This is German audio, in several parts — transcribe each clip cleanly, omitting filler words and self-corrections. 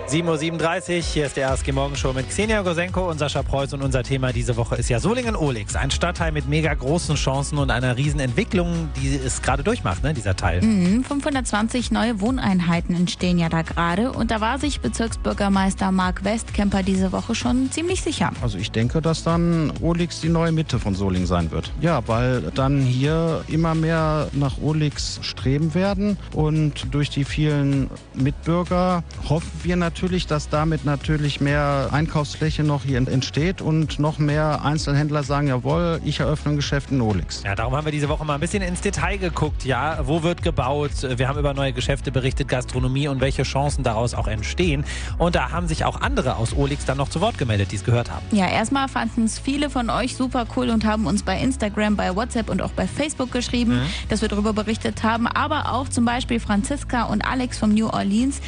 7:37 Uhr, hier ist der RSG Morgenshow mit Xenia Gosenko und Sascha Preuß und unser Thema diese Woche ist ja Solingen-Ohlix. Ein Stadtteil mit mega großen Chancen und einer riesen Entwicklung, die es gerade durchmacht, ne, dieser Teil. 520 neue Wohneinheiten entstehen ja da gerade und da war sich Bezirksbürgermeister Marc Westkemper diese Woche schon ziemlich sicher. Also ich denke, dass dann Ohlix die neue Mitte von Solingen sein wird. Ja, weil dann hier immer mehr nach Ohlix streben werden und durch die vielen Mitbürger hoffen wir natürlich, dass damit natürlich mehr Einkaufsfläche noch hier entsteht und noch mehr Einzelhändler sagen, jawohl, ich eröffne ein Geschäft in Ohlix. Ja, darum haben wir diese Woche mal ein bisschen ins Detail geguckt. Ja, wo wird gebaut? Wir haben über neue Geschäfte berichtet, Gastronomie und welche Chancen daraus auch entstehen. Und da haben sich auch andere aus Ohlix dann noch zu Wort gemeldet, die es gehört haben. Ja, erstmal fanden es viele von euch super cool und haben uns bei Instagram, bei WhatsApp und auch bei Facebook geschrieben, dass wir darüber berichtet haben. Aber auch zum Beispiel Franziska und Alex vom New Orleans.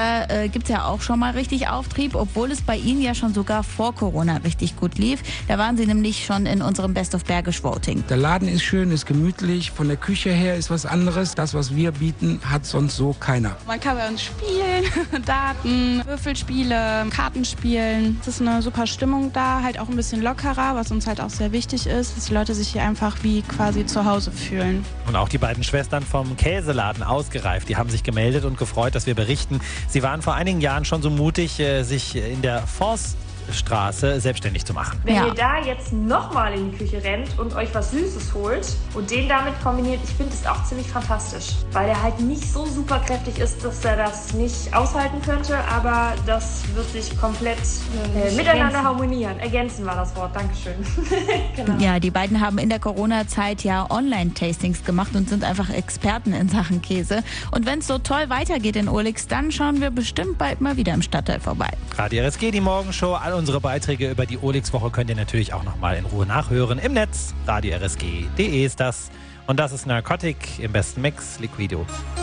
Da gibt es ja auch schon mal richtig Auftrieb, obwohl es bei ihnen ja schon sogar vor Corona richtig gut lief. Da waren sie nämlich schon in unserem Best of Bergisch Voting. Der Laden ist schön, ist gemütlich, von der Küche her ist was anderes. Das, was wir bieten, hat sonst so keiner. Man kann bei uns spielen, Daten, Würfelspiele, Karten spielen. Es ist eine super Stimmung da, halt auch ein bisschen lockerer, was uns halt auch sehr wichtig ist, dass die Leute sich hier einfach wie quasi zu Hause fühlen. Und auch die beiden Schwestern vom Käseladen Ausgereift, die haben sich gemeldet und gefreut, dass wir berichten. Sie waren vor einigen Jahren schon so mutig, sich in der Forststraße selbstständig zu machen. Wenn ihr da jetzt nochmal in die Küche rennt und euch was Süßes holt und den damit kombiniert, ich finde es auch ziemlich fantastisch, weil er halt nicht so super kräftig ist, dass er das nicht aushalten könnte, aber das wird sich komplett miteinander harmonieren. Ergänzen war das Wort, Dankeschön. Genau. Ja, die beiden haben in der Corona-Zeit ja Online-Tastings gemacht und sind einfach Experten in Sachen Käse. Und wenn es so toll weitergeht in Ohlix, dann schauen wir bestimmt bald mal wieder im Stadtteil vorbei. Radio RSG, die Morgenshow, all unsere Beiträge über die Ohlix-Woche könnt ihr natürlich auch nochmal in Ruhe nachhören im Netz. Radio RSG.de ist das. Und das ist Narcotic im besten Mix, Liquido.